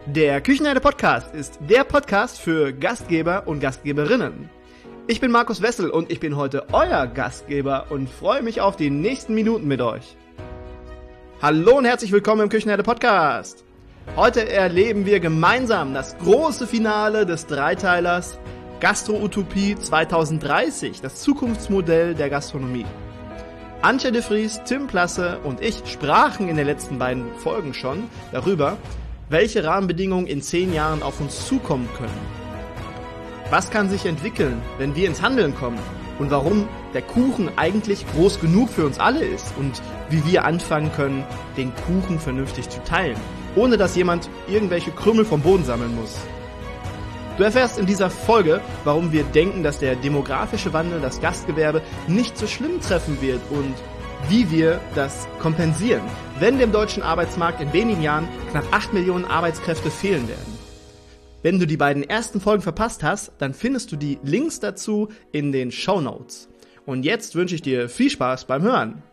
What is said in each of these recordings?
Der Küchenherde Podcast ist der Podcast für Gastgeber und Gastgeberinnen. Ich bin Markus Wessel und ich bin heute euer Gastgeber und freue mich auf die nächsten Minuten mit euch. Hallo und herzlich willkommen im Küchenherde Podcast. Heute erleben wir gemeinsam das große Finale des Dreiteilers Gastro-Utopie 2030, das Zukunftsmodell der Gastronomie. Antje de Vries, Tim Plasse und ich sprachen in den letzten beiden Folgen schon darüber, welche Rahmenbedingungen in 10 Jahren auf uns zukommen können. Was kann sich entwickeln, wenn wir ins Handeln kommen? Und warum der Kuchen eigentlich groß genug für uns alle ist und wie wir anfangen können, den Kuchen vernünftig zu teilen, ohne dass jemand irgendwelche Krümel vom Boden sammeln muss. Du erfährst in dieser Folge, warum wir denken, dass der demografische Wandel das Gastgewerbe nicht so schlimm treffen wird und wie wir das kompensieren, wenn dem deutschen Arbeitsmarkt in wenigen Jahren knapp 8 Millionen Arbeitskräfte fehlen werden. Wenn du die beiden ersten Folgen verpasst hast, dann findest du die Links dazu in den Shownotes. Und jetzt wünsche ich dir viel Spaß beim Hören.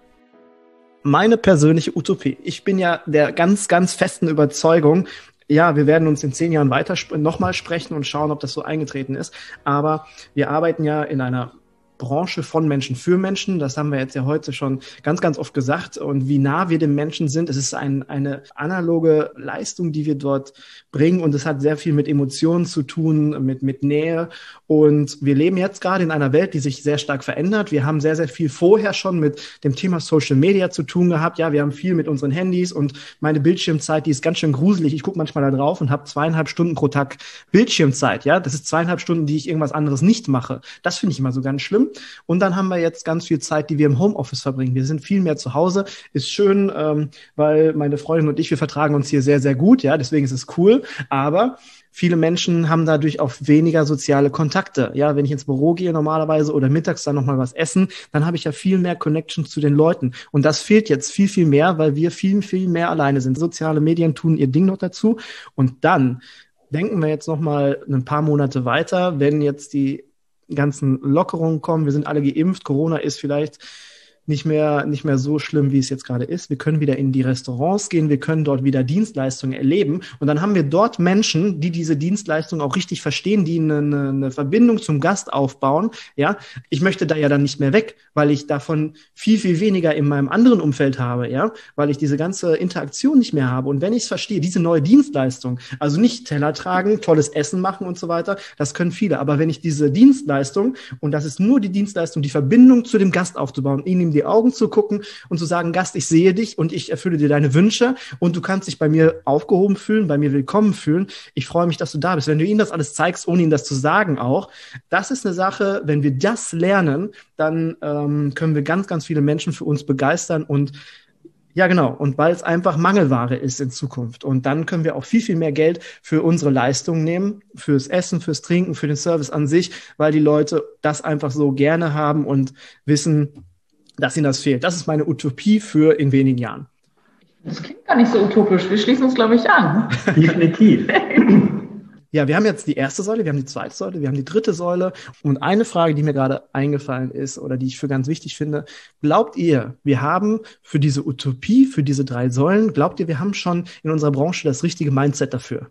Meine persönliche Utopie. Ich bin ja der ganz, ganz festen Überzeugung, ja, wir werden uns in 10 Jahren weiter nochmal sprechen und schauen, ob das so eingetreten ist. Aber wir arbeiten ja in einer Branche von Menschen für Menschen. Das haben wir jetzt ja heute schon ganz, ganz oft gesagt. Und wie nah wir dem Menschen sind, es ist eine analoge Leistung, die wir dort bringen. Und es hat sehr viel mit Emotionen zu tun, mit Nähe. Und wir leben jetzt gerade in einer Welt, die sich sehr stark verändert. Wir haben sehr, sehr viel vorher schon mit dem Thema Social Media zu tun gehabt. Ja, wir haben viel mit unseren Handys und meine Bildschirmzeit, die ist ganz schön gruselig. Ich gucke manchmal da drauf und habe 2,5 Stunden pro Tag Bildschirmzeit. Ja, das ist 2,5 Stunden, die ich irgendwas anderes nicht mache. Das finde ich immer so ganz schlimm. Und dann haben wir jetzt ganz viel Zeit, die wir im Homeoffice verbringen. Wir sind viel mehr zu Hause. Ist schön, weil meine Freundin und ich, wir vertragen uns hier sehr, sehr gut. Ja, deswegen ist es cool. Aber viele Menschen haben dadurch auch weniger soziale Kontakte. Ja, wenn ich ins Büro gehe normalerweise oder mittags dann nochmal was essen, dann habe ich ja viel mehr Connection zu den Leuten. Und das fehlt jetzt viel, viel mehr, weil wir viel, viel mehr alleine sind. Soziale Medien tun ihr Ding noch dazu. Und dann denken wir jetzt nochmal ein paar Monate weiter, wenn jetzt die ganzen Lockerungen kommen, wir sind alle geimpft, Corona ist vielleicht nicht mehr so schlimm, wie es jetzt gerade ist. Wir können wieder in die Restaurants gehen, wir können dort wieder Dienstleistungen erleben und dann haben wir dort Menschen, die diese Dienstleistung auch richtig verstehen, die eine Verbindung zum Gast aufbauen. Ja, ich möchte da ja dann nicht mehr weg, weil ich davon viel, viel weniger in meinem anderen Umfeld habe, ja, weil ich diese ganze Interaktion nicht mehr habe. Und wenn ich es verstehe, diese neue Dienstleistung, also nicht Teller tragen, tolles Essen machen und so weiter, das können viele. Aber wenn ich diese Dienstleistung, und das ist nur die Dienstleistung, die Verbindung zu dem Gast aufzubauen, ihn in die Augen zu gucken und zu sagen, Gast, ich sehe dich und ich erfülle dir deine Wünsche und du kannst dich bei mir aufgehoben fühlen, bei mir willkommen fühlen. Ich freue mich, dass du da bist. Wenn du ihm das alles zeigst, ohne ihm das zu sagen auch, das ist eine Sache, wenn wir das lernen, dann können wir ganz, ganz viele Menschen für uns begeistern und ja, genau. Und weil es einfach Mangelware ist in Zukunft. Und dann können wir auch viel, viel mehr Geld für unsere Leistungen nehmen, fürs Essen, fürs Trinken, für den Service an sich, weil die Leute das einfach so gerne haben und wissen, dass ihnen das fehlt. Das ist meine Utopie für in wenigen Jahren. Das klingt gar nicht so utopisch. Wir schließen uns, glaube ich, an. Definitiv. Ja, wir haben jetzt die erste Säule, wir haben die zweite Säule, wir haben die dritte Säule. Und eine Frage, die mir gerade eingefallen ist oder die ich für ganz wichtig finde, glaubt ihr, wir haben für diese Utopie, für diese 3 Säulen, glaubt ihr, wir haben schon in unserer Branche das richtige Mindset dafür?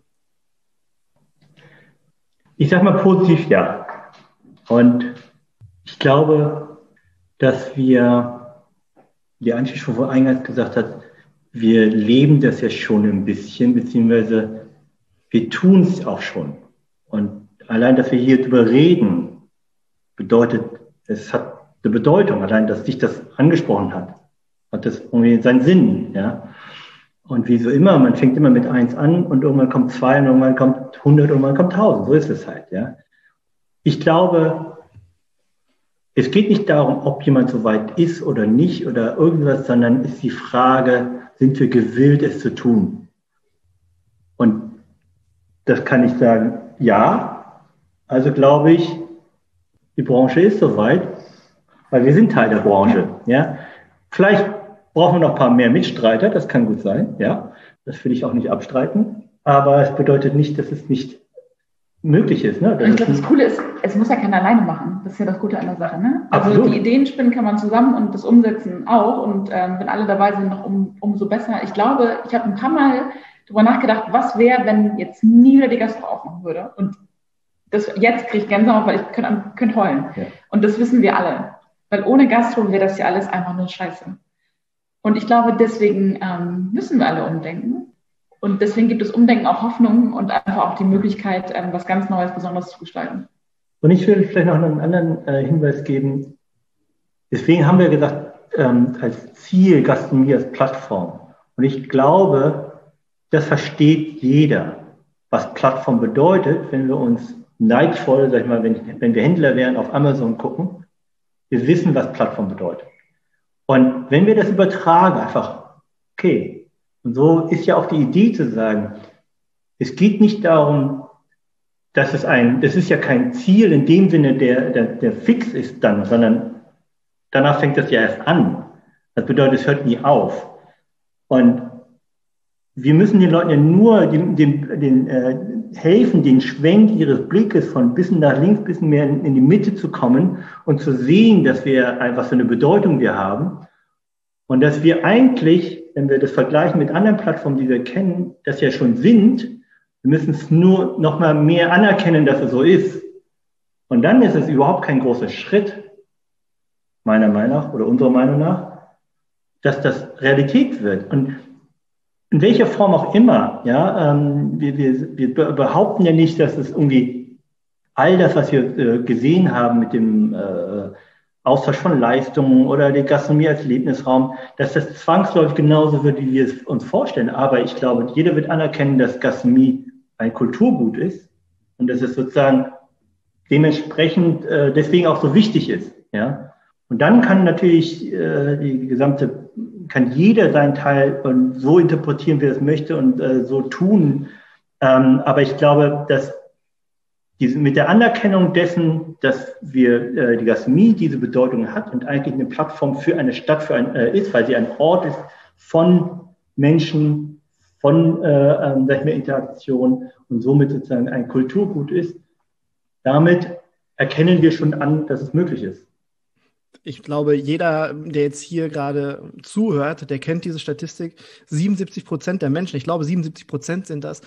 Ich sage mal positiv ja. Und ich glaube, dass wir, wie Antje schon vor eingangs gesagt hat, wir leben das ja schon ein bisschen, beziehungsweise wir tun es auch schon. Und allein, dass wir hier drüber reden, bedeutet, es hat eine Bedeutung. Allein, dass dich das angesprochen hat das irgendwie seinen Sinn, ja. Und wie so immer, man fängt immer mit 1 an und irgendwann kommt 2 und irgendwann kommt 100 und irgendwann kommt 1000. So ist es halt, ja. Ich glaube, es geht nicht darum, ob jemand so weit ist oder nicht oder irgendwas, sondern ist die Frage, sind wir gewillt, es zu tun? Und das kann ich sagen, ja. Also glaube ich, die Branche ist soweit, weil wir sind Teil der Branche. Ja? Vielleicht brauchen wir noch ein paar mehr Mitstreiter, das kann gut sein. Ja? Das will ich auch nicht abstreiten. Aber es bedeutet nicht, dass es nicht möglich ist. Ne? Ich glaube, das Coole ist, es muss ja keiner alleine machen. Das ist ja das Gute an der Sache. Ne? Also Absolut. Die Ideen spinnen kann man zusammen und das Umsetzen auch. Und wenn alle dabei sind, noch umso besser. Ich glaube, ich habe ein paar Mal darüber nachgedacht, was wäre, wenn jetzt nie wieder die Gastro aufmachen würde. Und jetzt kriege ich Gänsehaut, weil ich könnte heulen. Ja. Und das wissen wir alle. Weil ohne Gastro wäre das ja alles einfach nur Scheiße. Und ich glaube, deswegen müssen wir alle umdenken. Und deswegen gibt es Umdenken auch Hoffnung und einfach auch die Möglichkeit, was ganz Neues, Besonderes zu gestalten. Und ich will vielleicht noch einen anderen Hinweis geben. Deswegen haben wir gesagt, als Ziel Gastronomie als Plattform. Und ich glaube, das versteht jeder, was Plattform bedeutet, wenn wir uns neidvoll, sag ich mal, wenn wir Händler wären, auf Amazon gucken. Wir wissen, was Plattform bedeutet. Und wenn wir das übertragen, einfach, okay, und so ist ja auch die Idee zu sagen, es geht nicht darum, das ist ja kein Ziel in dem Sinne, der fix ist dann, sondern danach fängt das ja erst an. Das bedeutet, es hört nie auf. Und wir müssen den Leuten ja nur helfen, den Schwenk ihres Blickes von bisschen nach links, bisschen mehr in die Mitte zu kommen und zu sehen, dass wir einfach so eine Bedeutung wir haben. Und dass wir eigentlich, wenn wir das vergleichen mit anderen Plattformen, die wir kennen, das ja schon sind, wir müssen es nur noch mal mehr anerkennen, dass es so ist. Und dann ist es überhaupt kein großer Schritt, meiner Meinung nach oder unserer Meinung nach, dass das Realität wird. Und in welcher Form auch immer, ja, wir behaupten ja nicht, dass es irgendwie all das, was wir gesehen haben mit dem Austausch von Leistungen oder die Gastronomie als Erlebnisraum, dass das zwangsläufig genauso wird, wie wir es uns vorstellen. Aber ich glaube, jeder wird anerkennen, dass Gastronomie ein Kulturgut ist und dass es sozusagen dementsprechend deswegen auch so wichtig ist, ja. Und dann kann natürlich kann jeder seinen Teil so interpretieren, wie er es möchte und so tun. Aber ich glaube, dass mit der Anerkennung dessen, dass wir die Gastronomie diese Bedeutung hat und eigentlich eine Plattform für eine Stadt ist, weil sie ein Ort ist von Menschen, von Interaktion und somit sozusagen ein Kulturgut ist, damit erkennen wir schon an, dass es möglich ist. Ich glaube, jeder, der jetzt hier gerade zuhört, der kennt diese Statistik. 77% der Menschen, ich glaube 77% sind das,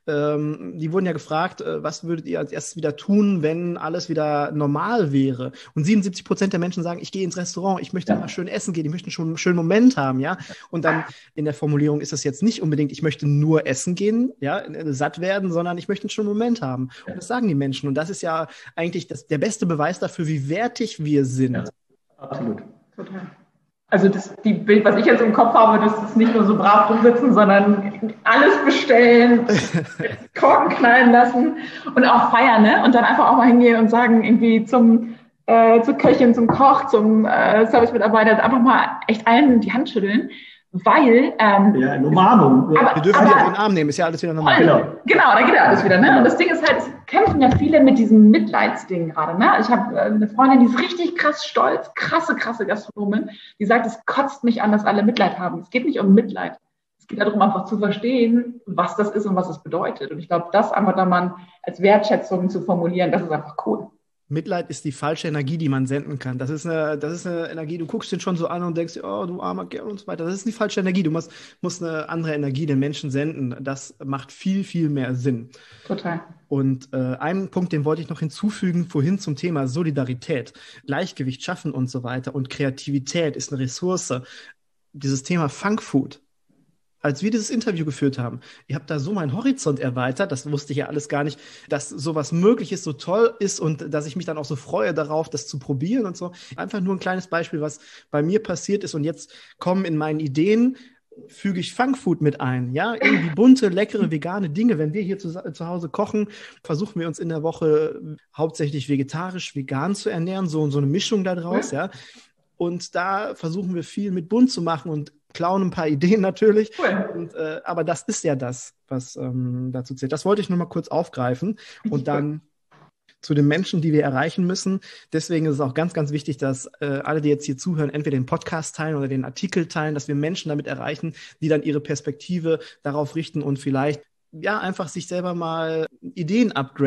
die wurden ja gefragt, was würdet ihr als erstes wieder tun, wenn alles wieder normal wäre? Und 77% der Menschen sagen, ich gehe ins Restaurant, ich möchte mal schön essen gehen, ich möchte schon einen schönen Moment haben, ja. Und dann in der Formulierung ist das jetzt nicht unbedingt, ich möchte nur essen gehen, ja, satt werden, sondern ich möchte einen schönen Moment haben. Und das sagen die Menschen. Und das ist ja eigentlich der beste Beweis dafür, wie wertig wir sind. Ja. Absolut. Total. Also die Bild, was ich jetzt im Kopf habe, das ist nicht nur so brav rumsitzen, sondern alles bestellen, Korken knallen lassen und auch feiern, ne? Und dann einfach auch mal hingehen und sagen, irgendwie zur Köchin, zum Koch, zum Servicemitarbeiter, einfach mal echt allen die Hand schütteln, weil... eine Umarmung. Wir dürfen die auf den Arm nehmen, ist ja alles wieder normal. Genau, da geht ja alles wieder, ne? Und das Ding ist halt, es kämpfen ja viele mit diesem Mitleidsding gerade, ne? Ich habe eine Freundin, die ist richtig krass stolz, krasse Gastronomin, die sagt, es kotzt mich an, dass alle Mitleid haben. Es geht nicht um Mitleid. Es geht darum, einfach zu verstehen, was das ist und was es bedeutet. Und ich glaube, das einfach dann mal als Wertschätzung zu formulieren, das ist einfach cool. Mitleid ist die falsche Energie, die man senden kann. Das ist eine Energie, du guckst den schon so an und denkst, oh, du armer Kerl und so weiter. Das ist die falsche Energie. Du musst eine andere Energie den Menschen senden. Das macht viel, viel mehr Sinn. Total. Und einen Punkt, den wollte ich noch hinzufügen, vorhin zum Thema Solidarität, Gleichgewicht schaffen und so weiter. Und Kreativität ist eine Ressource. Dieses Thema Funkfood. Als wir dieses Interview geführt haben, ich habe da so meinen Horizont erweitert, das wusste ich ja alles gar nicht, dass sowas möglich ist, so toll ist und dass ich mich dann auch so freue darauf, das zu probieren und so. Einfach nur ein kleines Beispiel, was bei mir passiert ist und jetzt kommen in meinen Ideen, füge ich Funkfood mit ein, ja, irgendwie bunte, leckere, vegane Dinge. Wenn wir hier zu Hause kochen, versuchen wir uns in der Woche hauptsächlich vegetarisch, vegan zu ernähren, so eine Mischung da draus, ja. Und da versuchen wir viel mit bunt zu machen und klauen ein paar Ideen natürlich. Cool. Und, aber das ist ja das, was dazu zählt. Das wollte ich nur mal kurz aufgreifen und dann zu den Menschen, die wir erreichen müssen. Deswegen ist es auch ganz, ganz wichtig, dass alle, die jetzt hier zuhören, entweder den Podcast teilen oder den Artikel teilen, dass wir Menschen damit erreichen, die dann ihre Perspektive darauf richten und vielleicht ja einfach sich selber mal Ideen upgraden.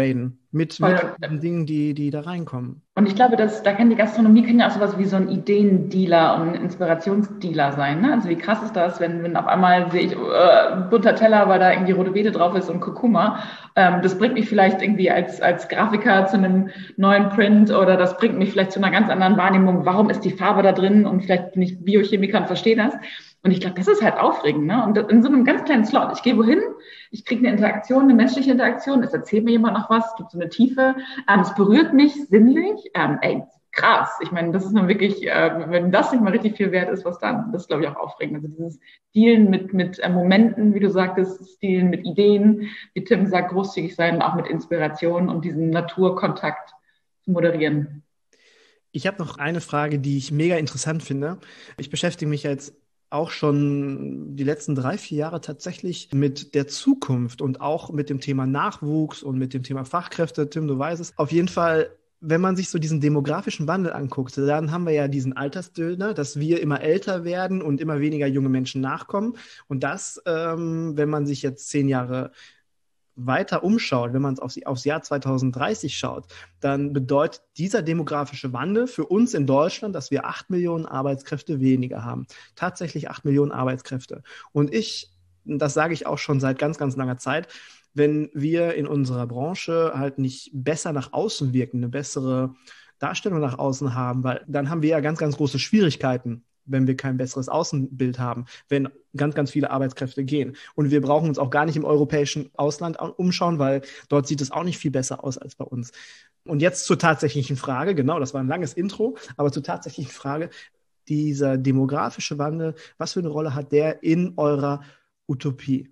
mit den Dingen, die da reinkommen. Und ich glaube, da kann die Gastronomie ja auch sowas wie so ein Ideendealer und ein Inspirationsdealer sein. Ne? Also wie krass ist das, wenn auf einmal sehe ich bunter Teller, weil da irgendwie rote Beete drauf ist und Kurkuma. Das bringt mich vielleicht irgendwie als Grafiker zu einem neuen Print oder das bringt mich vielleicht zu einer ganz anderen Wahrnehmung. Warum ist die Farbe da drin? Und vielleicht bin ich Biochemiker und verstehe das. Und ich glaube, das ist halt aufregend. Ne? Und in so einem ganz kleinen Slot. Ich gehe wohin, ich kriege eine Interaktion, eine menschliche Interaktion, es erzählt mir jemand noch was, es gibt so eine Tiefe, es berührt mich sinnlich. Krass. Ich meine, das ist dann wirklich, wenn das nicht mal richtig viel wert ist, was dann? Das ist, glaube ich, auch aufregend. Also dieses Dealen mit Momenten, wie du sagtest, Dealen mit Ideen, wie Tim sagt, großzügig sein, auch mit Inspiration und diesen Naturkontakt zu moderieren. Ich habe noch eine Frage, die ich mega interessant finde. Ich beschäftige mich jetzt auch schon die letzten 3-4 Jahre tatsächlich mit der Zukunft und auch mit dem Thema Nachwuchs und mit dem Thema Fachkräfte. Tim, du weißt es. Auf jeden Fall, wenn man sich so diesen demografischen Wandel anguckt, dann haben wir ja diesen Altersdöner, dass wir immer älter werden und immer weniger junge Menschen nachkommen. Und das, wenn man sich jetzt 10 Jahre weiter umschaut, wenn man es aufs Jahr 2030 schaut, dann bedeutet dieser demografische Wandel für uns in Deutschland, dass wir 8 Millionen Arbeitskräfte weniger haben. Tatsächlich 8 Millionen Arbeitskräfte. Und das sage ich auch schon seit ganz, ganz langer Zeit, wenn wir in unserer Branche halt nicht besser nach außen wirken, eine bessere Darstellung nach außen haben, weil dann haben wir ja ganz, ganz große Schwierigkeiten, wenn wir kein besseres Außenbild haben, wenn ganz, ganz viele Arbeitskräfte gehen. Und wir brauchen uns auch gar nicht im europäischen Ausland umschauen, weil dort sieht es auch nicht viel besser aus als bei uns. Und jetzt zur tatsächlichen Frage, genau, das war ein langes Intro, aber zur tatsächlichen Frage, dieser demografische Wandel, was für eine Rolle hat der in eurer Utopie?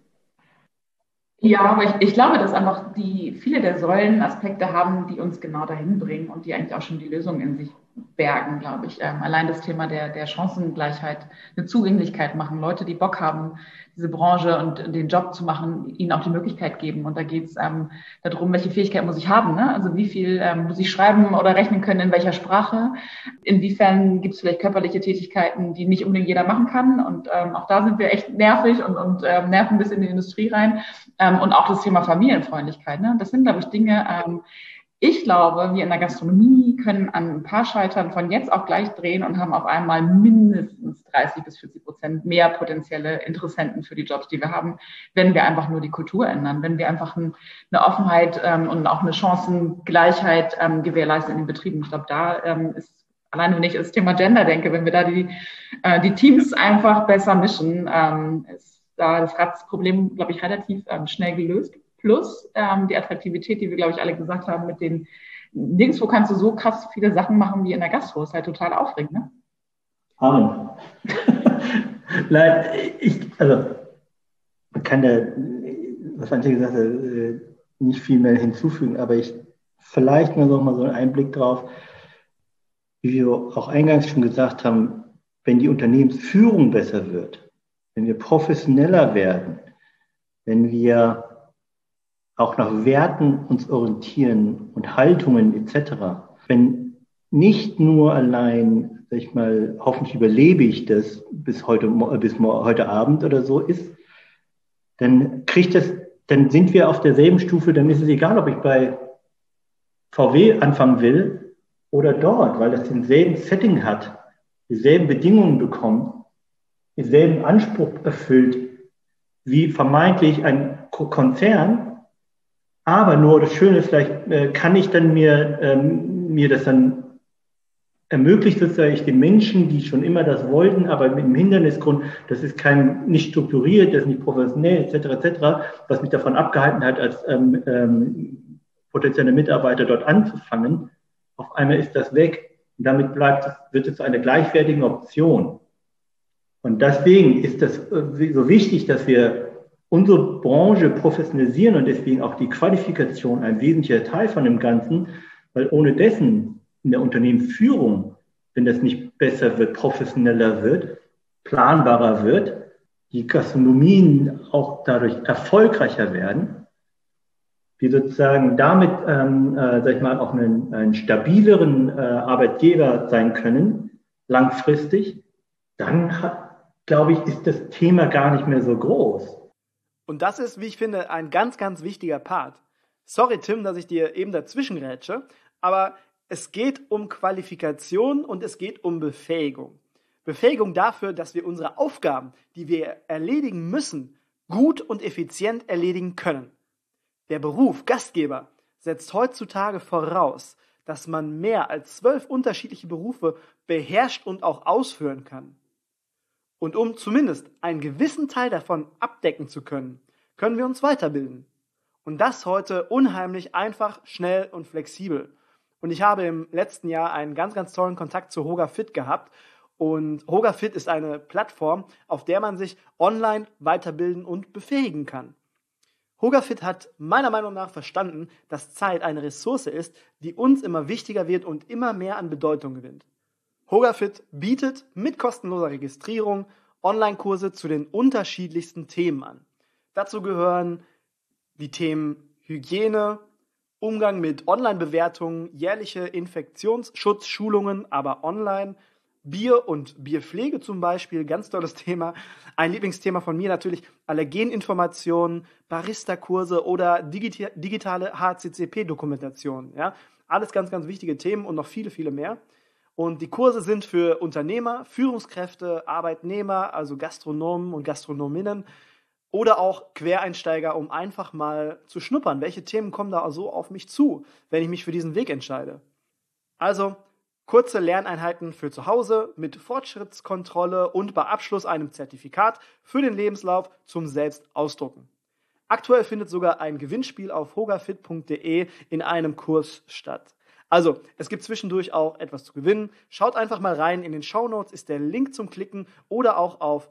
Ja, aber ich glaube, dass einfach viele der Säulenaspekte haben, die uns genau dahin bringen und die eigentlich auch schon die Lösung in sich bergen, glaube ich. Allein das Thema der Chancengleichheit, eine Zugänglichkeit machen, Leute, die Bock haben, diese Branche und den Job zu machen, ihnen auch die Möglichkeit geben. Und da geht es darum, welche Fähigkeit muss ich haben, ne? Also wie viel muss ich schreiben oder rechnen können, in welcher Sprache. Inwiefern gibt es vielleicht körperliche Tätigkeiten, die nicht unbedingt jeder machen kann. Und auch da sind wir echt nervig und nerven bis in die Industrie rein. Und auch das Thema Familienfreundlichkeit. Ne? Das sind, glaube ich, Dinge, ich glaube, wir in der Gastronomie können an ein paar Scheitern von jetzt auf gleich drehen und haben auf einmal mindestens 30-40% mehr potenzielle Interessenten für die Jobs, die wir haben, wenn wir einfach nur die Kultur ändern, wenn wir einfach eine Offenheit und auch eine Chancengleichheit gewährleisten in den Betrieben. Ich glaube, da ist alleine, wenn ich das Thema Gender denke, wenn wir da die Teams einfach besser mischen, ist da das Problem, glaube ich, relativ schnell gelöst. Plus die Attraktivität, die wir, glaube ich, alle gesagt haben, mit den nirgendwo kannst du so krass viele Sachen machen wie in der Gastro. Ist halt total aufregend, ne? Amen. Nein, man kann da, was Antje gesagt hat, nicht viel mehr hinzufügen, aber vielleicht noch mal so einen Einblick drauf, wie wir auch eingangs schon gesagt haben, wenn die Unternehmensführung besser wird, wenn wir professioneller werden, wenn wir auch nach Werten uns orientieren und Haltungen etc. Wenn nicht nur allein, sag ich mal, hoffentlich überlebe ich das bis heute Abend oder so ist, dann sind wir auf derselben Stufe, dann ist es egal, ob ich bei VW anfangen will oder dort, weil das denselben Setting hat, dieselben Bedingungen bekommt, denselben Anspruch erfüllt wie vermeintlich ein Konzern. Aber nur das Schöne ist, vielleicht kann ich dann mir das dann ermöglicht, sozusagen ich den Menschen, die schon immer das wollten, aber mit dem Hindernisgrund, das ist nicht strukturiert, das ist nicht professionell, etc., was mich davon abgehalten hat, als potenzieller Mitarbeiter dort anzufangen. Auf einmal ist das weg und damit wird es zu einer gleichwertigen Option. Und deswegen ist das so wichtig, dass wir unsere Branche professionalisieren und deswegen auch die Qualifikation ein wesentlicher Teil von dem Ganzen, weil ohne dessen in der Unternehmensführung, wenn das nicht besser wird, professioneller wird, planbarer wird, die Gastronomien auch dadurch erfolgreicher werden, wir sozusagen damit, sag ich mal, auch einen stabileren Arbeitgeber sein können, langfristig, dann glaube ich, ist das Thema gar nicht mehr so groß. Und das ist, wie ich finde, ein ganz, ganz wichtiger Part. Sorry, Tim, dass ich dir eben dazwischen grätsche, aber es geht um Qualifikation und es geht um Befähigung. Befähigung dafür, dass wir unsere Aufgaben, die wir erledigen müssen, gut und effizient erledigen können. Der Beruf Gastgeber setzt heutzutage voraus, dass man mehr als 12 unterschiedliche Berufe beherrscht und auch ausführen kann. Und um zumindest einen gewissen Teil davon abdecken zu können, können wir uns weiterbilden. Und das heute unheimlich einfach, schnell und flexibel. Und ich habe im letzten Jahr einen ganz, ganz tollen Kontakt zu HogaFit gehabt. Und HogaFit ist eine Plattform, auf der man sich online weiterbilden und befähigen kann. HogaFit hat meiner Meinung nach verstanden, dass Zeit eine Ressource ist, die uns immer wichtiger wird und immer mehr an Bedeutung gewinnt. HogaFit bietet mit kostenloser Registrierung Online-Kurse zu den unterschiedlichsten Themen an. Dazu gehören die Themen Hygiene, Umgang mit Online-Bewertungen, jährliche Infektionsschutzschulungen, aber online, Bier und Bierpflege zum Beispiel, ganz tolles Thema. Ein Lieblingsthema von mir natürlich Allergeninformationen, Barista-Kurse oder digitale HCCP-Dokumentation. Ja? Alles ganz, ganz wichtige Themen und noch viele, viele mehr. Und die Kurse sind für Unternehmer, Führungskräfte, Arbeitnehmer, also Gastronomen und Gastronominnen oder auch Quereinsteiger, um einfach mal zu schnuppern. Welche Themen kommen da so auf mich zu, wenn ich mich für diesen Weg entscheide? Also kurze Lerneinheiten für zu Hause mit Fortschrittskontrolle und bei Abschluss einem Zertifikat für den Lebenslauf zum Selbstausdrucken. Aktuell findet sogar ein Gewinnspiel auf hogafit.de in einem Kurs statt. Also, es gibt zwischendurch auch etwas zu gewinnen. Schaut einfach mal rein. In den Shownotes ist der Link zum Klicken oder auch auf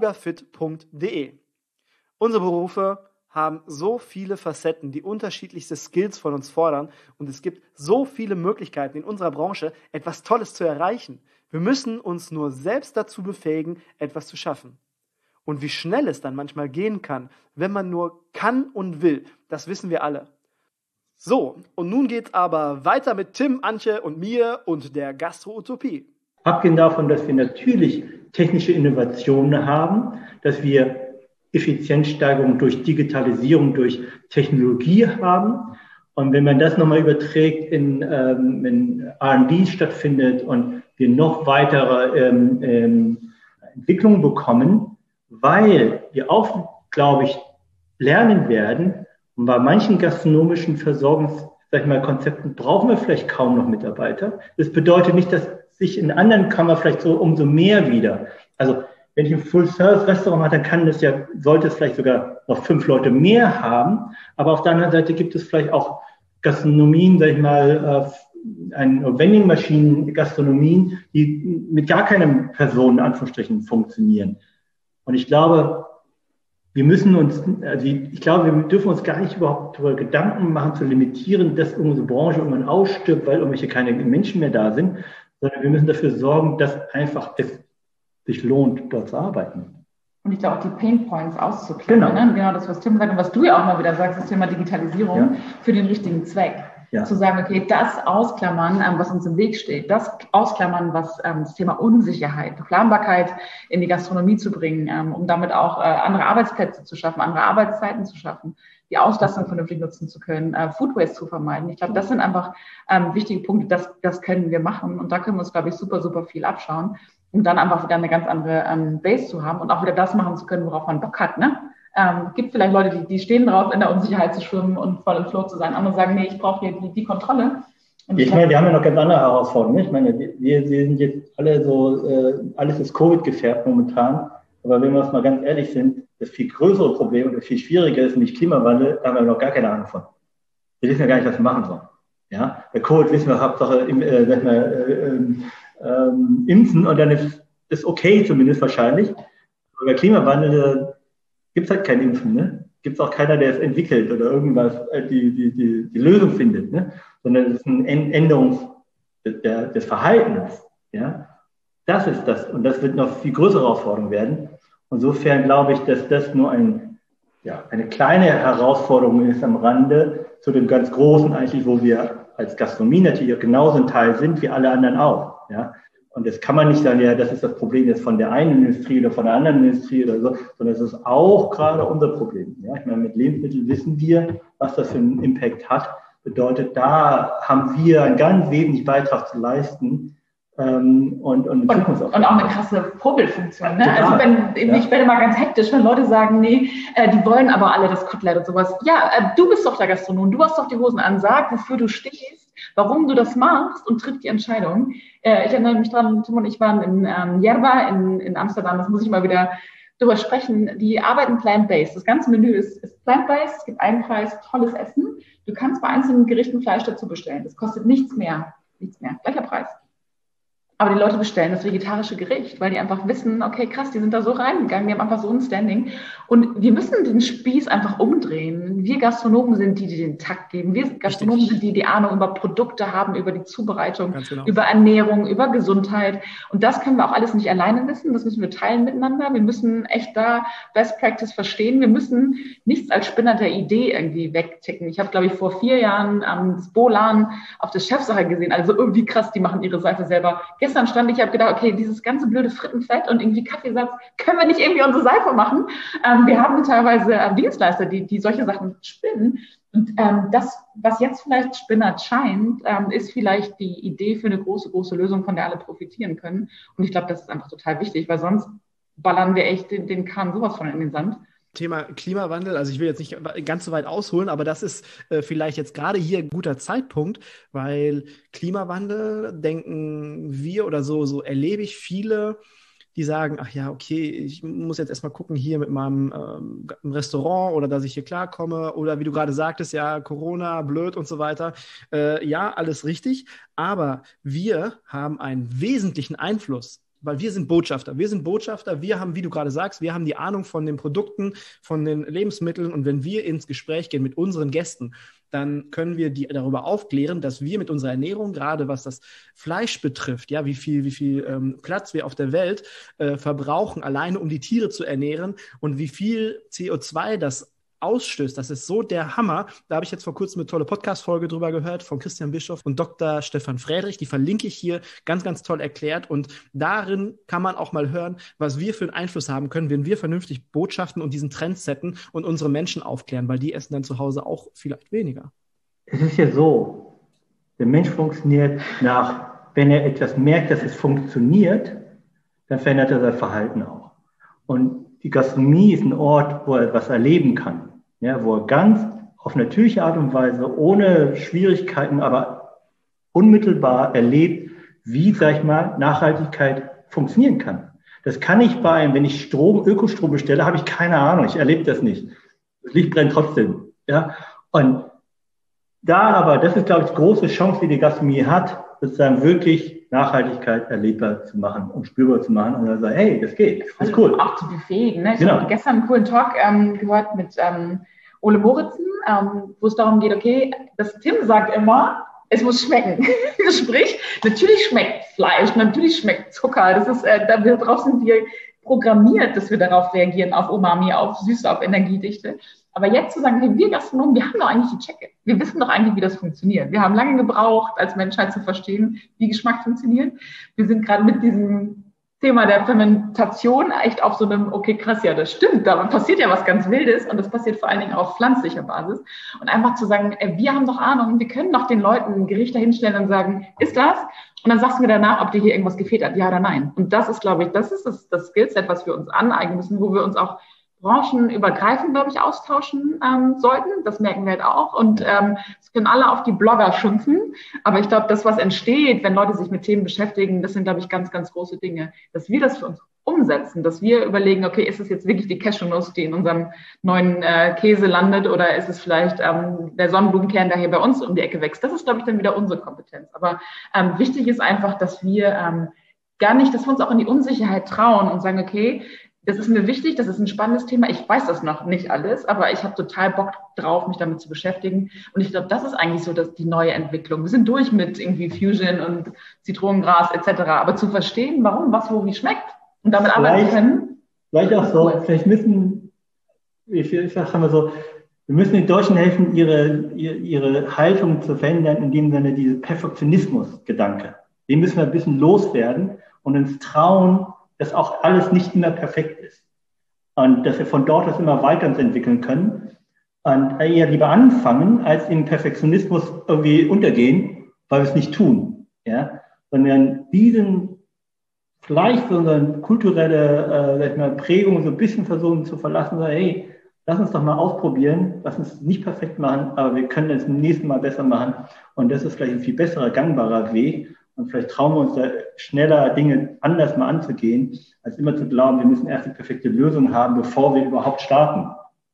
hogafit.de. Unsere Berufe haben so viele Facetten, die unterschiedlichste Skills von uns fordern und es gibt so viele Möglichkeiten in unserer Branche, etwas Tolles zu erreichen. Wir müssen uns nur selbst dazu befähigen, etwas zu schaffen. Und wie schnell es dann manchmal gehen kann, wenn man nur kann und will, das wissen wir alle. So, und nun geht's aber weiter mit Tim, Antje und mir und der Gastro-Utopie. Abgesehen davon, dass wir natürlich technische Innovationen haben, dass wir Effizienzsteigerung durch Digitalisierung, durch Technologie haben. Und wenn man das nochmal überträgt wenn R&D stattfindet und wir noch weitere Entwicklungen bekommen, weil wir auch, glaube ich, lernen werden, und bei manchen gastronomischen Konzepten brauchen wir vielleicht kaum noch Mitarbeiter. Das bedeutet nicht, dass sich in anderen Kammern vielleicht so umso mehr wieder. Also wenn ich ein Full-Service-Restaurant habe, dann sollte es vielleicht sogar noch 5 Leute mehr haben. Aber auf der anderen Seite gibt es vielleicht auch Gastronomien, Vending-Maschinen-Gastronomien, die mit gar keinem Person, in Anführungsstrichen, funktionieren. Und ich glaube, wir dürfen uns gar nicht überhaupt darüber Gedanken machen, zu limitieren, dass unsere Branche irgendwann ausstirbt, weil irgendwelche keine Menschen mehr da sind, sondern wir müssen dafür sorgen, dass einfach es sich lohnt, dort zu arbeiten. Und ich glaube auch die Pain Points auszuklären. Genau. Genau das, was Tim sagt und was du ja auch mal wieder sagst, das Thema Digitalisierung für den richtigen Zweck. Ja. Zu sagen, okay, das ausklammern, was uns im Weg steht, das ausklammern, was das Thema Unsicherheit, Planbarkeit in die Gastronomie zu bringen, um damit auch andere Arbeitsplätze zu schaffen, andere Arbeitszeiten zu schaffen, die Auslastung vernünftig nutzen zu können, Food Waste zu vermeiden. Ich glaube, das sind einfach wichtige Punkte, das können wir machen und da können wir uns, glaube ich, super, super viel abschauen, um dann einfach wieder eine ganz andere Base zu haben und auch wieder das machen zu können, worauf man Bock hat, ne? Gibt vielleicht Leute, die stehen drauf, in der Unsicherheit zu schwimmen und voll im Flow zu sein. Andere sagen, nee, ich brauche hier die Kontrolle. Und ich meine, wir haben ja noch ganz andere Herausforderungen. Ich meine, wir sind jetzt alle so, alles ist Covid gefärbt momentan. Aber wenn wir uns mal ganz ehrlich sind, das viel größere Problem und das viel schwieriger ist, nämlich Klimawandel, da haben wir noch gar keine Ahnung von. Wir wissen ja gar nicht, was wir machen sollen. Ja? Bei Covid wissen wir, Hauptsache impfen und dann ist okay zumindest wahrscheinlich. Aber bei Klimawandel gibt es halt kein Impfen, ne? Gibt es auch keiner, der es entwickelt oder irgendwas, die Lösung findet, ne? Sondern es ist eine Änderung des Verhaltens, ja? Das ist das. Und das wird noch viel größere Herausforderung werden. Insofern glaube ich, dass das nur eine kleine Herausforderung ist am Rande zu dem ganz Großen eigentlich, wo wir als Gastronomie natürlich auch genauso ein Teil sind wie alle anderen auch, ja? Und das kann man nicht sagen, ja, das ist das Problem jetzt von der einen Industrie oder von der anderen Industrie oder so, sondern es ist auch gerade unser Problem. Ja, ich meine, mit Lebensmitteln wissen wir, was das für einen Impact hat. Bedeutet, da haben wir einen ganz wesentlichen Beitrag zu leisten. Und auch eine krasse Vorbildfunktion. Ne? Also ich werde mal ganz hektisch, wenn Leute sagen, nee, die wollen aber alle das Kotelett und sowas. Ja, du bist doch der Gastronom, du hast doch die Hosen an, sag, wofür du stehst, warum du das machst und triff die Entscheidung. Ich erinnere mich dran, Tim und ich waren in Yerba in Amsterdam, das muss ich mal wieder drüber sprechen. Die arbeiten plant-based. Das ganze Menü ist plant-based, es gibt einen Preis, tolles Essen. Du kannst bei einzelnen Gerichten Fleisch dazu bestellen. Das kostet nichts mehr, gleicher Preis. Aber die Leute bestellen das vegetarische Gericht, weil die einfach wissen, okay, krass, die sind da so reingegangen, die haben einfach so ein Standing. Und wir müssen den Spieß einfach umdrehen. Wir Gastronomen sind die den Takt geben. Wir Gastronomen sind die Ahnung über Produkte haben, über die Zubereitung, über Ernährung, über Gesundheit. Und das können wir auch alles nicht alleine wissen. Das müssen wir teilen miteinander. Wir müssen echt da Best Practice verstehen. Wir müssen nichts als Spinner der Idee irgendwie wegticken. Ich habe, glaube ich, vor 4 Jahren das Bolan auf der Chefsache gesehen. Also irgendwie krass, die machen ihre Seife selber. Gestern stand ich, habe gedacht, okay, dieses ganze blöde Frittenfett und irgendwie Kaffeesatz, können wir nicht irgendwie unsere Seife machen? Wir haben teilweise Dienstleister, die solche Sachen spinnen. Und das, was jetzt vielleicht spinnert scheint, ist vielleicht die Idee für eine große, große Lösung, von der alle profitieren können. Und ich glaube, das ist einfach total wichtig, weil sonst ballern wir echt den Kahn sowas von in den Sand. Thema Klimawandel, also ich will jetzt nicht ganz so weit ausholen, aber das ist vielleicht jetzt gerade hier ein guter Zeitpunkt, weil Klimawandel, denken wir oder so erlebe ich viele, die sagen, ach ja, okay, ich muss jetzt erstmal gucken hier mit meinem Restaurant oder dass ich hier klarkomme oder wie du gerade sagtest, ja, Corona, blöd und so weiter. Ja, alles richtig, aber wir haben einen wesentlichen Einfluss. Weil wir sind Botschafter. Wir haben, wie du gerade sagst, wir haben die Ahnung von den Produkten, von den Lebensmitteln. Und wenn wir ins Gespräch gehen mit unseren Gästen, dann können wir die darüber aufklären, dass wir mit unserer Ernährung, gerade was das Fleisch betrifft, ja, wie viel Platz wir auf der Welt verbrauchen, alleine um die Tiere zu ernähren und wie viel CO2 das ausstößt. Das ist so der Hammer. Da habe ich jetzt vor kurzem eine tolle Podcast-Folge drüber gehört von Christian Bischoff und Dr. Stefan Friedrich. Die verlinke ich hier, ganz, ganz toll erklärt. Und darin kann man auch mal hören, was wir für einen Einfluss haben können, wenn wir vernünftig Botschaften und diesen Trend setzen und unsere Menschen aufklären, weil die essen dann zu Hause auch vielleicht weniger. Es ist ja so, der Mensch funktioniert wenn er etwas merkt, dass es funktioniert, dann verändert er sein Verhalten auch. Und die Gastronomie ist ein Ort, wo er etwas erleben kann. Ja, wo er ganz auf natürliche Art und Weise, ohne Schwierigkeiten, aber unmittelbar erlebt, wie, sag ich mal, Nachhaltigkeit funktionieren kann. Das kann ich wenn ich Ökostrom bestelle, habe ich keine Ahnung, ich erlebe das nicht. Das Licht brennt trotzdem. Ja, und das ist, glaube ich, die große Chance, die Gastronomie hat, sozusagen wirklich Nachhaltigkeit erlebbar zu machen und spürbar zu machen und dann sagen, hey, das geht, das ist cool. Auch zu befähigen. Ne? Ich habe gestern einen coolen Talk gehört mit Ole Moritzen, wo es darum geht, okay, das Tim sagt immer, es muss schmecken. Sprich, natürlich schmeckt Fleisch, natürlich schmeckt Zucker. Das ist, darauf sind wir programmiert, dass wir darauf reagieren, auf Umami, auf Süße, auf Energiedichte. Aber jetzt zu sagen, hey, wir Gastronomen, wir haben doch eigentlich die Checke. Wir wissen doch eigentlich, wie das funktioniert. Wir haben lange gebraucht, als Menschheit zu verstehen, wie Geschmack funktioniert. Wir sind gerade mit diesem Thema der Fermentation echt auf so einem, okay, krass, ja, das stimmt, da passiert ja was ganz Wildes und das passiert vor allen Dingen auf pflanzlicher Basis. Und einfach zu sagen, wir haben doch Ahnung, wir können doch den Leuten ein Gericht dahinstellen und sagen, ist das? Und dann sagst du mir danach, ob dir hier irgendwas gefehlt hat, ja oder nein. Und das ist, glaube ich, das Skillset, was wir uns aneignen müssen, wo wir uns auch branchenübergreifend, glaube ich, austauschen sollten. Das merken wir halt auch. Und es können alle auf die Blogger schimpfen. Aber ich glaube, das, was entsteht, wenn Leute sich mit Themen beschäftigen, das sind, glaube ich, ganz, ganz große Dinge. Dass wir das für uns umsetzen, dass wir überlegen, okay, ist es jetzt wirklich die Cashewnuss, die in unserem neuen Käse landet, oder ist es vielleicht der Sonnenblumenkern, der hier bei uns um die Ecke wächst? Das ist, glaube ich, dann wieder unsere Kompetenz. Aber wichtig ist einfach, dass wir dass wir uns auch in die Unsicherheit trauen und sagen, okay, das ist mir wichtig, das ist ein spannendes Thema. Ich weiß das noch nicht alles, aber ich habe total Bock drauf, mich damit zu beschäftigen. Und ich glaube, das ist eigentlich so die neue Entwicklung. Wir sind durch mit irgendwie Fusion und Zitronengras etc. Aber zu verstehen, warum, was, wo, wie schmeckt und damit arbeiten können. Vielleicht auch so, vielleicht müssen, wir müssen den Deutschen helfen, ihre Haltung zu verändern, in dem Sinne diese Perfektionismus-Gedanke. Den müssen wir ein bisschen loswerden und uns trauen, dass auch alles nicht immer perfekt ist. Und dass wir von dort aus immer weiter uns entwickeln können. Und eher lieber anfangen, als im Perfektionismus irgendwie untergehen, weil wir es nicht tun. Ja? Sondern diesen vielleicht so eine kulturelle sag ich mal, Prägung so ein bisschen versuchen zu verlassen, sagen, hey, lass uns doch mal ausprobieren, lass uns nicht perfekt machen, aber wir können es im nächsten Mal besser machen. Und das ist vielleicht ein viel besserer, gangbarer Weg. Und vielleicht trauen wir uns da schneller, Dinge anders mal anzugehen, als immer zu glauben, wir müssen erst die perfekte Lösung haben, bevor wir überhaupt starten.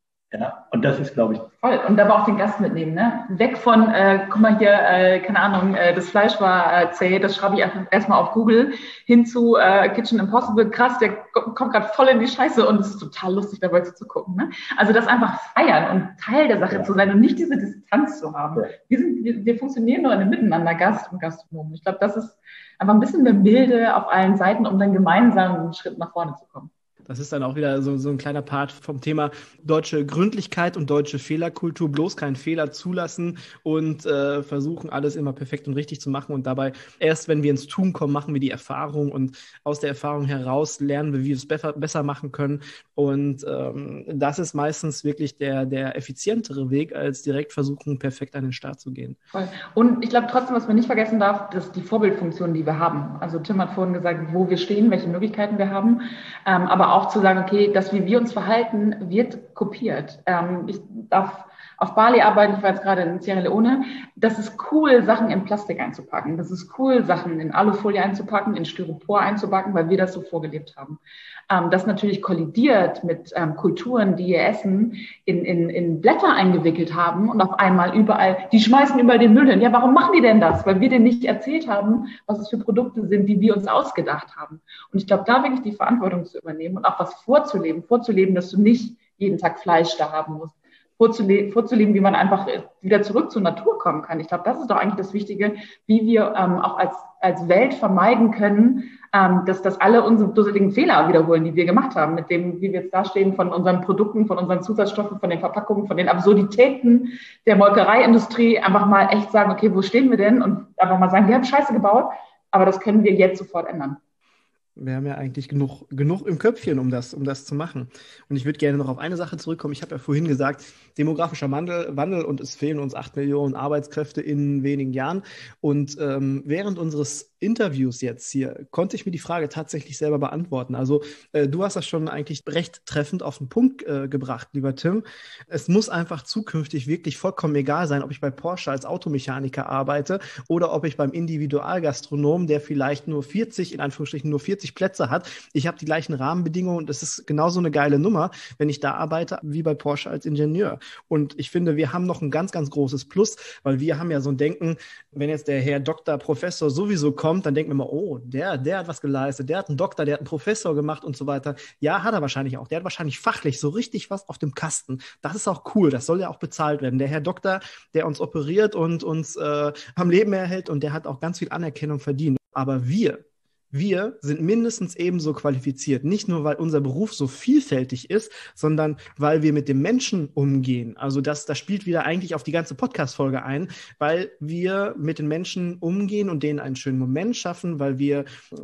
Ja, und das ist, glaube ich... Voll. Und aber auch den Gast mitnehmen, ne? Weg von, guck mal hier, keine Ahnung, das Fleisch war zäh, das schreibe ich erstmal auf Google, hin zu Kitchen Impossible, krass, der kommt gerade voll in die Scheiße und es ist total lustig, dabei zu gucken, ne? Also das einfach feiern und Teil der Sache zu sein und nicht diese Distanz zu haben. Ja. Wir funktionieren nur in einem Miteinander, Gast und Gastronom. Ich glaube, das ist einfach ein bisschen mehr Milde auf allen Seiten, um dann gemeinsam einen Schritt nach vorne zu kommen. Das ist dann auch wieder so ein kleiner Part vom Thema deutsche Gründlichkeit und deutsche Fehlerkultur. Bloß keinen Fehler zulassen und versuchen, alles immer perfekt und richtig zu machen. Und dabei, erst wenn wir ins Tun kommen, machen wir die Erfahrung. Und aus der Erfahrung heraus lernen wir, wie wir es besser machen können. Und das ist meistens wirklich der effizientere Weg, als direkt versuchen, perfekt an den Start zu gehen. Voll. Und ich glaube trotzdem, was man nicht vergessen darf, das ist die Vorbildfunktion, die wir haben. Also Tim hat vorhin gesagt, wo wir stehen, welche Möglichkeiten wir haben. Aber auch zu sagen, okay, das, wie wir uns verhalten, wird kopiert. Ich darf auf Bali arbeiten, ich war jetzt gerade in Sierra Leone. Das ist cool, Sachen in Plastik einzupacken. Das ist cool, Sachen in Alufolie einzupacken, in Styropor einzupacken, weil wir das so vorgelebt haben. Das natürlich kollidiert mit Kulturen, die ihr Essen in Blätter eingewickelt haben und auf einmal überall, die schmeißen überall den Müll hin. Ja, warum machen die denn das? Weil wir denen nicht erzählt haben, was es für Produkte sind, die wir uns ausgedacht haben. Und ich glaube, da wirklich die Verantwortung zu übernehmen und auch was vorzuleben, dass du nicht jeden Tag Fleisch da haben musst. Vorzuleben, wie man einfach wieder zurück zur Natur kommen kann. Ich glaube, das ist doch eigentlich das Wichtige, wie wir auch als Welt vermeiden können, dass alle unsere dusseligen Fehler wiederholen, die wir gemacht haben, mit dem, wie wir jetzt dastehen, von unseren Produkten, von unseren Zusatzstoffen, von den Verpackungen, von den Absurditäten der Molkereiindustrie, einfach mal echt sagen, okay, wo stehen wir denn? Und einfach mal sagen, wir haben Scheiße gebaut, aber das können wir jetzt sofort ändern. Wir haben ja eigentlich genug im Köpfchen, um das zu machen. Und ich würde gerne noch auf eine Sache zurückkommen. Ich habe ja vorhin gesagt, demografischer Wandel und es fehlen uns 8 Millionen Arbeitskräfte in wenigen Jahren. Und während unseres Interviews jetzt hier konnte ich mir die Frage tatsächlich selber beantworten. Also du hast das schon eigentlich recht treffend auf den Punkt gebracht, lieber Tim. Es muss einfach zukünftig wirklich vollkommen egal sein, ob ich bei Porsche als Automechaniker arbeite oder ob ich beim Individualgastronom, der vielleicht nur 40 Plätze hat. Ich habe die gleichen Rahmenbedingungen und es ist genauso eine geile Nummer, wenn ich da arbeite, wie bei Porsche als Ingenieur. Und ich finde, wir haben noch ein ganz, ganz großes Plus, weil wir haben ja so ein Denken, wenn jetzt der Herr Doktor, Professor sowieso kommt, dann denken wir immer, oh, der hat was geleistet, der hat einen Doktor, der hat einen Professor gemacht und so weiter. Ja, hat er wahrscheinlich auch. Der hat wahrscheinlich fachlich so richtig was auf dem Kasten. Das ist auch cool, das soll ja auch bezahlt werden. Der Herr Doktor, der uns operiert und uns am Leben erhält und der hat auch ganz viel Anerkennung verdient. Aber wir sind mindestens ebenso qualifiziert. Nicht nur, weil unser Beruf so vielfältig ist, sondern weil wir mit dem Menschen umgehen. Also das spielt wieder eigentlich auf die ganze Podcast-Folge ein, weil wir mit den Menschen umgehen und denen einen schönen Moment schaffen, weil wir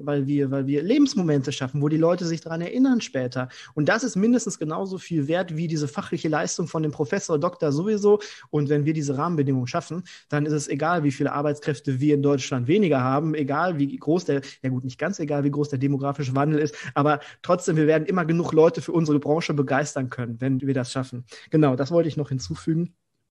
Lebensmomente schaffen, wo die Leute sich daran erinnern später. Und das ist mindestens genauso viel wert wie diese fachliche Leistung von dem Professor, Doktor sowieso. Und wenn wir diese Rahmenbedingungen schaffen, dann ist es egal, wie viele Arbeitskräfte wir in Deutschland weniger haben, egal wie groß nicht ganz egal, wie groß der demografische Wandel ist, aber trotzdem, wir werden immer genug Leute für unsere Branche begeistern können, wenn wir das schaffen. Genau, das wollte ich noch hinzufügen.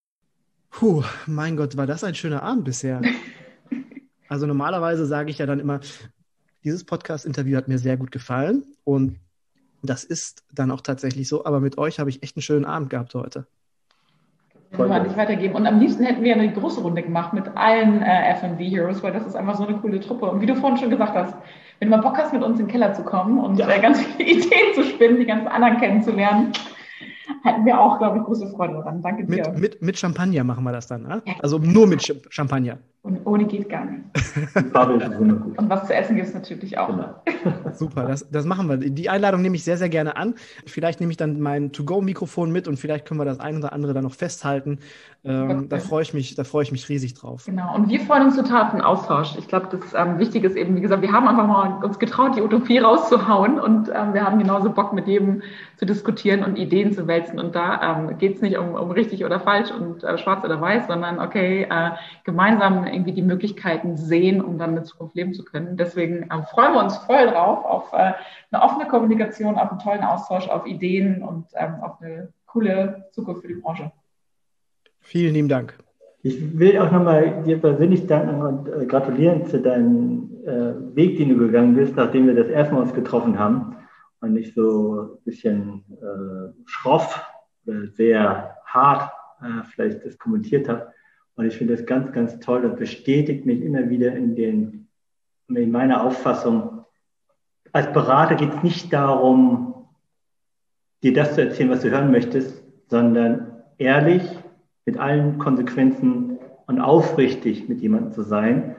Mein Gott, war das ein schöner Abend bisher. Also normalerweise sage ich ja dann immer, dieses Podcast-Interview hat mir sehr gut gefallen und das ist dann auch tatsächlich so, aber mit euch habe ich echt einen schönen Abend gehabt heute. Können wir nicht weitergeben. Und am liebsten hätten wir eine große Runde gemacht mit allen F&B-Heroes, weil das ist einfach so eine coole Truppe. Und wie du vorhin schon gesagt hast, wenn du mal Bock hast, mit uns in den Keller zu kommen und ganz viele Ideen zu spinnen, die ganzen anderen kennenzulernen, hätten wir auch, glaube ich, große Freude daran. Danke dir. Mit Champagner machen wir das dann, ne? Ja. Also nur mit Champagner. Und ohne geht gar nicht. Die Farbe ist wundergut. Und was zu essen gibt es natürlich auch. Genau. Super, das machen wir. Die Einladung nehme ich sehr, sehr gerne an. Vielleicht nehme ich dann mein To-Go-Mikrofon mit und vielleicht können wir das ein oder andere dann noch festhalten. Da freue ich mich riesig drauf. Genau, und wir freuen uns total auf den Austausch. Ich glaube, das Wichtige ist eben, wie gesagt, wir haben einfach mal uns getraut, die Utopie rauszuhauen und wir haben genauso Bock, mit jedem zu diskutieren und Ideen zu wälzen. Und da geht es nicht um richtig oder falsch und schwarz oder weiß, sondern okay, gemeinsam irgendwie die Möglichkeiten sehen, um dann eine Zukunft leben zu können. Deswegen freuen wir uns voll drauf auf eine offene Kommunikation, auf einen tollen Austausch, auf Ideen und auf eine coole Zukunft für die Branche. Vielen lieben Dank. Ich will auch nochmal dir persönlich danken und gratulieren zu deinem Weg, den du gegangen bist, nachdem wir das erste Mal uns getroffen haben und nicht so ein bisschen schroff oder sehr hart vielleicht das kommentiert habe. Und ich finde das ganz, ganz toll und bestätigt mich immer wieder in meiner Auffassung. Als Berater geht es nicht darum, dir das zu erzählen, was du hören möchtest, sondern ehrlich, mit allen Konsequenzen und aufrichtig mit jemandem zu sein.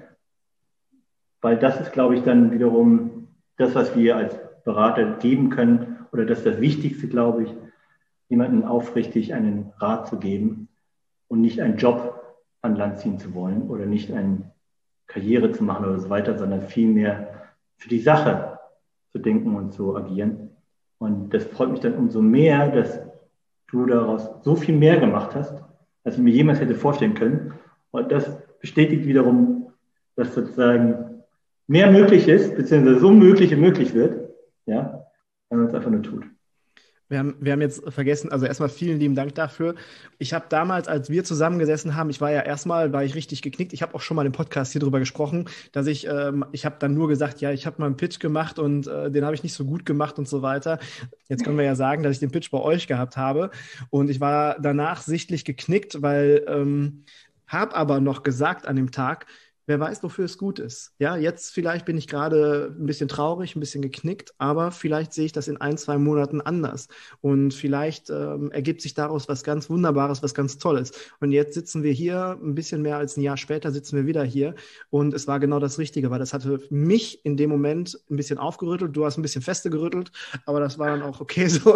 Weil das ist, glaube ich, dann wiederum das, was wir als Berater geben können. Oder das ist das Wichtigste, glaube ich, jemandem aufrichtig einen Rat zu geben und nicht einen Job an Land ziehen zu wollen oder nicht eine Karriere zu machen oder so weiter, sondern vielmehr für die Sache zu denken und zu agieren. Und das freut mich dann umso mehr, dass du daraus so viel mehr gemacht hast, als ich mir jemals hätte vorstellen können. Und das bestätigt wiederum, dass sozusagen mehr möglich ist, beziehungsweise so möglich wird, ja, wenn man es einfach nur tut. Wir haben jetzt vergessen, also erstmal vielen lieben Dank dafür. Ich habe damals, als wir zusammengesessen haben, war ich richtig geknickt. Ich habe auch schon mal im Podcast hier drüber gesprochen, dass ich habe dann nur gesagt, ja, ich habe mal einen Pitch gemacht und den habe ich nicht so gut gemacht und so weiter. Jetzt können wir ja sagen, dass ich den Pitch bei euch gehabt habe und ich war danach sichtlich geknickt, weil habe aber noch gesagt an dem Tag, wer weiß, wofür es gut ist. Ja, jetzt vielleicht bin ich gerade ein bisschen traurig, ein bisschen geknickt, aber vielleicht sehe ich das in 1-2 Monaten anders. Und vielleicht ergibt sich daraus was ganz Wunderbares, was ganz Tolles. Und jetzt sitzen wir hier, ein bisschen mehr als ein Jahr später sitzen wir wieder hier. Und es war genau das Richtige, weil das hatte mich in dem Moment ein bisschen aufgerüttelt. Du hast ein bisschen fester gerüttelt, aber das war dann auch okay so.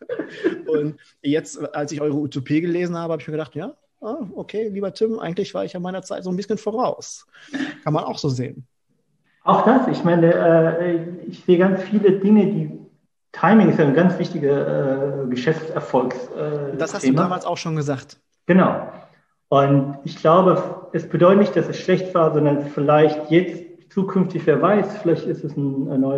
Und jetzt, als ich eure Utopie gelesen habe, habe ich mir gedacht, ja, okay, lieber Tim, eigentlich war ich ja meiner Zeit so ein bisschen voraus. Kann man auch so sehen. Auch das, ich meine, ich sehe ganz viele Dinge, Timing ist ja ein ganz wichtiger Geschäftserfolgsthema. Das hast du damals auch schon gesagt. Genau. Und ich glaube, es bedeutet nicht, dass es schlecht war, sondern vielleicht jetzt zukünftig, wer weiß, vielleicht ist es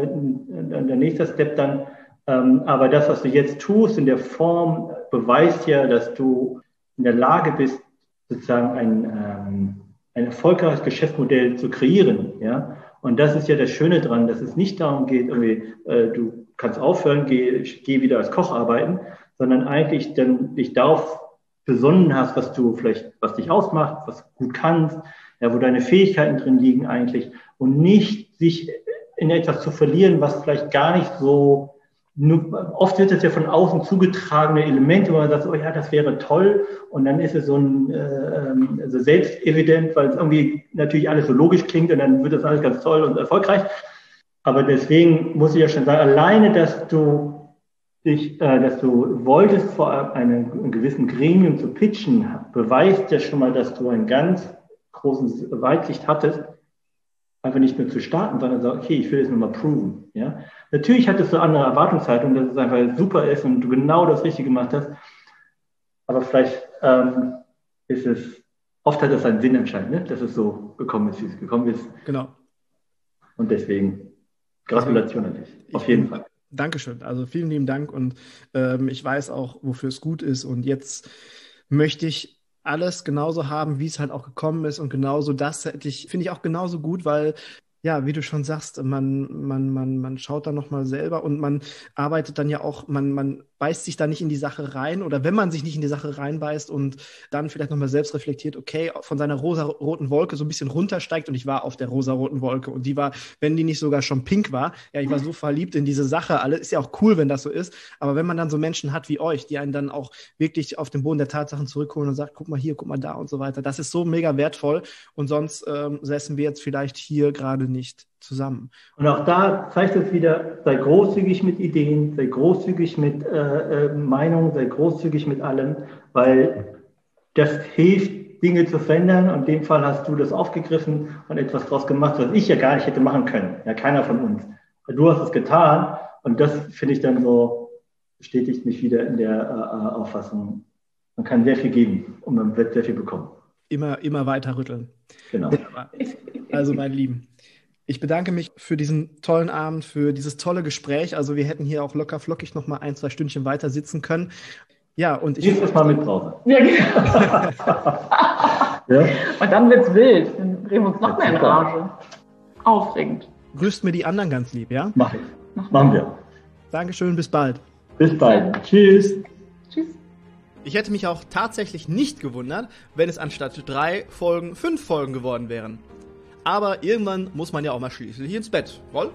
der nächste Step dann. Aber das, was du jetzt tust in der Form, beweist ja, dass du in der Lage bist, sozusagen ein erfolgreiches Geschäftsmodell zu kreieren. Ja? Und das ist ja das Schöne dran, dass es nicht darum geht, irgendwie, du kannst aufhören, geh wieder als Koch arbeiten, sondern eigentlich dann dich darauf besonnen hast, was dich ausmacht, was du gut kannst, ja, wo deine Fähigkeiten drin liegen eigentlich und nicht sich in etwas zu verlieren, was vielleicht gar nicht so. Oft wird es ja von außen zugetragene Elemente, wo man sagt, oh ja, das wäre toll. Und dann ist es so also selbstevident, weil es irgendwie natürlich alles so logisch klingt und dann wird das alles ganz toll und erfolgreich. Aber deswegen muss ich ja schon sagen, alleine, dass du wolltest, vor einem gewissen Gremium zu pitchen, beweist ja schon mal, dass du einen ganz großen Weitsicht hattest, einfach nicht mehr zu starten, sondern sagen, okay, ich will es nur mal proven. Ja? Natürlich hattest du andere Erwartungshaltung, dass es einfach super ist und du genau das Richtige gemacht hast. Aber vielleicht oft hat es einen Sinn anscheinend, ne? Dass es so gekommen ist, wie es gekommen ist. Genau. Und deswegen Gratulation an dich. Auf jeden Fall. Dankeschön. Also vielen lieben Dank und ich weiß auch, wofür es gut ist. Und jetzt möchte ich alles genauso haben, wie es halt auch gekommen ist und genauso finde ich auch genauso gut, weil ja, wie du schon sagst, man schaut dann nochmal selber und man arbeitet dann ja auch, man beißt sich da nicht in die Sache rein, oder wenn man sich nicht in die Sache reinbeißt und dann vielleicht nochmal selbst reflektiert, okay, von seiner rosa-roten Wolke so ein bisschen runtersteigt, und ich war auf der rosa-roten Wolke und die war, wenn die nicht sogar schon pink war, ja, ich war so verliebt in diese Sache, alles ist ja auch cool, wenn das so ist, aber wenn man dann so Menschen hat wie euch, die einen dann auch wirklich auf den Boden der Tatsachen zurückholen und sagt, guck mal hier, guck mal da und so weiter, das ist so mega wertvoll, und sonst säßen wir jetzt vielleicht hier gerade nicht zusammen. Und auch da zeigt es wieder, sei großzügig mit Ideen, sei großzügig mit Meinungen, sei großzügig mit allem, weil das hilft, Dinge zu verändern, und in dem Fall hast du das aufgegriffen und etwas draus gemacht, was ich ja gar nicht hätte machen können. Ja, keiner von uns. Du hast es getan, und das finde ich dann so, bestätigt mich wieder in der Auffassung, man kann sehr viel geben und man wird sehr viel bekommen. Immer weiter rütteln. Genau. Also, meine Lieben, ich bedanke mich für diesen tollen Abend, für dieses tolle Gespräch. Also wir hätten hier auch locker flockig noch mal 1-2 Stündchen weiter sitzen können. Ja, und ich... Nächstes Mal mit Brause. Ja, genau. Ja? Und dann wird's wild. Dann drehen wir uns noch mehr in Rage. Aufregend. Grüßt mir die anderen ganz lieb, ja? Mach ich. Machen wir. Dankeschön, bis bald. Bis bald. Tschüss. Tschüss. Ich hätte mich auch tatsächlich nicht gewundert, wenn es anstatt 3 Folgen 5 Folgen geworden wären. Aber irgendwann muss man ja auch mal schließlich ins Bett, wohl?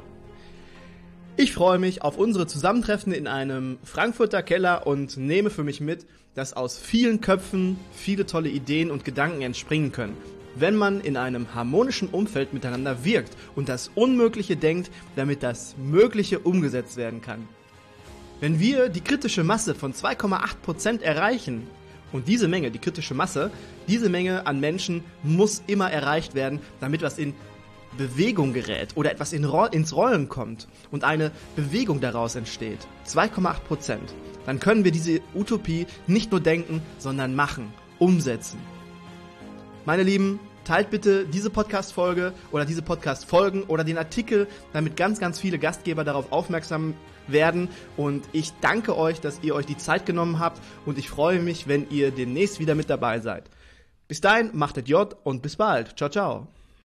Ich freue mich auf unsere Zusammentreffen in einem Frankfurter Keller und nehme für mich mit, dass aus vielen Köpfen viele tolle Ideen und Gedanken entspringen können, wenn man in einem harmonischen Umfeld miteinander wirkt und das Unmögliche denkt, damit das Mögliche umgesetzt werden kann. Wenn wir die kritische Masse von 2,8% erreichen, und diese Menge, die kritische Masse, diese Menge an Menschen muss immer erreicht werden, damit was in Bewegung gerät oder etwas ins Rollen kommt und eine Bewegung daraus entsteht. 2,8%. Dann können wir diese Utopie nicht nur denken, sondern machen, umsetzen. Meine Lieben, teilt bitte diese Podcast-Folge oder diese Podcast-Folgen oder den Artikel, damit ganz, ganz viele Gastgeber darauf aufmerksam werden, und ich danke euch, dass ihr euch die Zeit genommen habt, und ich freue mich, wenn ihr demnächst wieder mit dabei seid. Bis dahin, macht es J und bis bald. Ciao, ciao.